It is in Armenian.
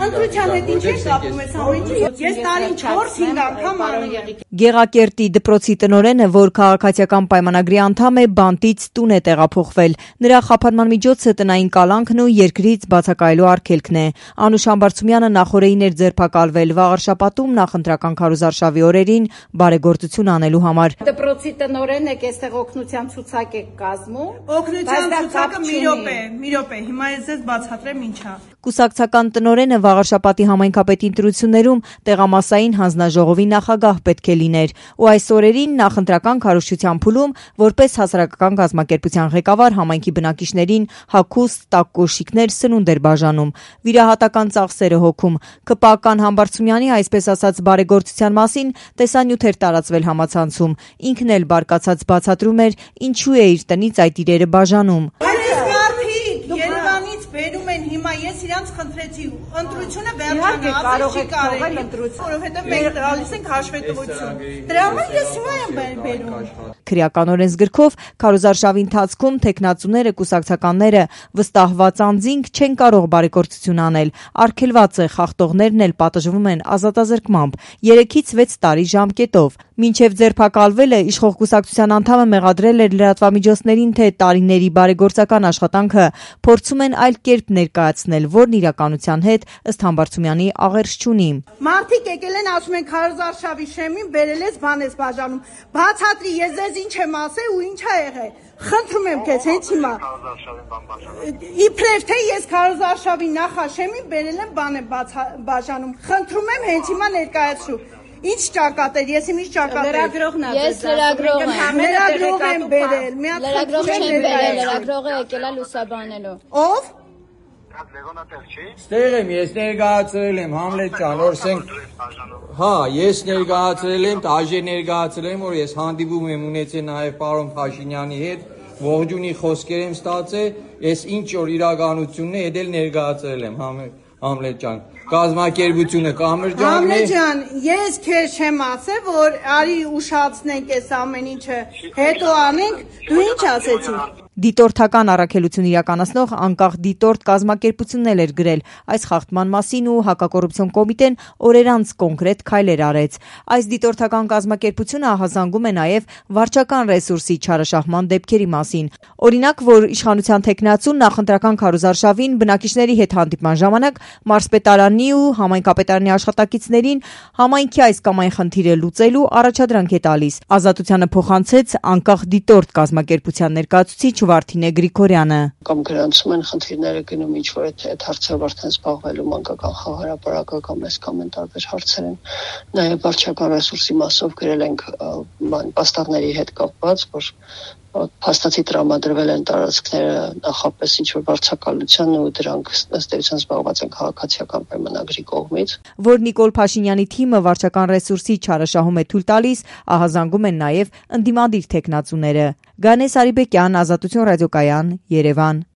Ընտրության հետ ինչ է կապում այս ամենը։ Ես տարին 4-5 անգամ անում։ Գեղակերտի դպրոցի տնօրենը, որ քաղաքացիական պայմանագրի անդամ է, բանտից տուն է տեղափոխվել։ Նրա խափանման միջոցը տնային կալանքն ու երկրից բացակայելու արգելքն է։ Անուշ Համբարձումյանը նախօրեին էր ձերբակալվել Վաղարշապատում նախընտրական քարոզարշավի օրերին բարեգործություն անելու համար։ Դպրոցի տնօրեն եք, այստեղ օգնության ցուցակ եք կազմում։ Օգնության ցուցակը մի րոպե, հիմա ես ձեզ բացատրեմ ինչա։ Կուսակցական տնօրենը Վաղարշապատի համայնքապետի ընտրություններում տեղամասային հանձնաժողովի նախագահ պետք է լիներ ու այս օրերին նախընտրական քարոզչության փուլում որպես հասարակական կազմակերպության ղեկավար համայնքի բնակիչներին հագուստ, տաք կոշիկներ, սնունդ էր բաժանում։ Վիրահատական ծախսերը հոգում։ ԿՊԱ-ական Համբարձումյանի այսպես ասած բարեգործության մասին տեսանյութ էր տարածվել համացանցում։ Ինքն էլ բարկացած բացատրում էր ինչու է իր տնից այդ իրերը բաժանում։ Երևանից բերում են հիմա ես իրանց խնդրեցի ընտրությունը վերջանա, չի կարելի, որովհետև մենք տալիս ենք հաշվետվություն։ Դրա համար ես հիմա եմ բերում։ Քրեական օրենսգրքով քարոզարշավի ընթացքում թեկնածուները, կուսակցականները վստահված անձինք չեն կարող բարեգործություն անել։ Արգելված է, խախտողներն էլ պատժվում են ազատազրկմամբ 3-ից 6 տարի ժամկետով։ Մինչև ձերբակալվելը իշխող կուսակցության անդամը մեղադրել էր լրատվամիջոցներին, թե տարիների բարեգործական աշխատանքը փորձում են այլ կերպ ներկայացնել, որն իրականության հետ ըստ Համբարձումյանի աղերս չունի։ Մարդիկ եկել են ասում են քարոզարշավի շեմին բերել ես բան ես բաժանում։ Բացատրի, ես ձեզ ինչ եմ ասել ու ինչ ա եղել։ Խնդրում եմ քեզ հենց հիմա։ Իբրև թե ես քարոզարշավի նախաշեմին բերել եմ բան եմ բաժանում։ Խնդրում եմ հենց հիմա ներկայացրու։ Ինչ ճակատեր, ես ինչ ճակատեր։ Լրագրողն է։ Ես լրագրող եմ։ Լրագրող եմ բերել։ Լրագրող չեմ բերել, լրագրողը եկել է լուսաբանելու։ Ով? Ստեղ եմ, ես ներկայացրել եմ Համլետ ջան, օրսենք։ Հա, ես ներկայացրել եմ, դաժե ներկայացրել եմ, որ ես հանդիպում եմ ունեցել նաև պարոն Փաշինյանի հետ, ողջունի խոսքեր եմ ստացել, ես ինչ որ իրականությունն է, դա ներկայացրել եմ Համլետ ջան։ Կազմակերպությունը կամրջանն է։ Համլետ ջան, ես քեզ չեմ ասել, որ արի ուշացնենք այս ամեն ինչը, հետո անենք, դու ինչ ասեցիր։ Դիտորդական առաքելություն իրականացնող անկախ դիտորդ կազմակերպությունն էր գրել այս խախտման մասին ու հակակոռուպցիոն կոմիտեն օրեր անց կոնկրետ քայլեր արեց։ Այս դիտորդական կազմակերպությունը ահազանգում է նաև վարչական ռեսուրսի չարաշահման դեպքերի մասին։ Օրինակ, որ իշխանության թեկնածուն նախընտրական քարոզարշավին բնակիչների հետ հանդիպման ժամանակ մարզպետարանի ու համայնքապետարանի աշխատակիցներին համայնքի այս կամ այն խնդիրը լուծելու առաջադրանք է տալիս։ Ազատությանը փոխանցեց անկախ դիտորդ կազմակերպության ներկայացուցիչ Վարդինե Գրիգորյանը։ Կամ գրանցում են խնդիրները գնում ինչ որ այդ հարցով արդեն զբաղվելու մանկական խաղահարապարակական մեզ կամ տարբեր հարցեր են։ Նաև վարչական ռեսուրսի մասով գրել ենք պաստառների հետ կապված, որ փաստացի տրամադրվել են տարածքները նախապես ինչ որ վարչակալության ու դրանք ըստ էության զբաղված են քաղաքացիական պայմանագրի կողմից։ Որ Նիկոլ Փաշինյանի թիմը վարչական ռեսուրսի չարաշահում է թույլ տալիս, ահազանգում են նաև ընդդիմադիր թեկնածուները։ Գանես Արիբեկյան, Ազատություն ռադիոկայան, Երևան։